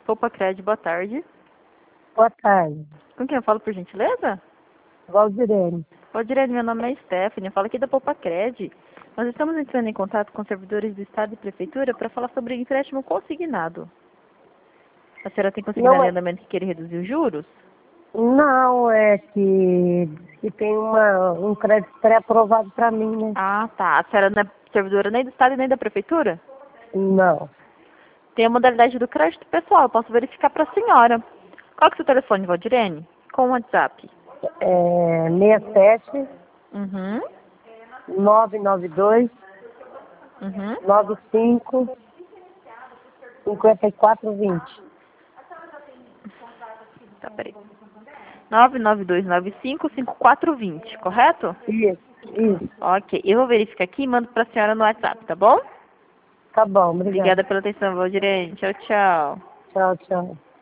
Poupacred, boa tarde. Boa tarde. Com quem eu falo, por gentileza? Valdirene. Valdirene, meu nome é Stephanie, eu falo aqui da Poupacred. Nós estamos entrando em contato com servidores do Estado e Prefeitura para falar sobre empréstimo consignado. A senhora tem consignado Não em é, andamento que queira reduzir os juros? não, é que tem um crédito pré-aprovado para mim, né? Ah, tá. A senhora não é servidora nem do Estado e nem da Prefeitura? Não. Tem a modalidade do crédito pessoal, eu posso verificar para a senhora. Qual que é o seu telefone, Valdirene? Com o WhatsApp. É 67 Uhum. 992 Uhum. 95 5420. Tá, peraí. 992955420, correto? Isso. Ok, eu vou verificar aqui e mando para a senhora no WhatsApp, tá bom? Tá bom, obrigada. Obrigada pela atenção, Valdirene. Tchau, tchau. Tchau, tchau.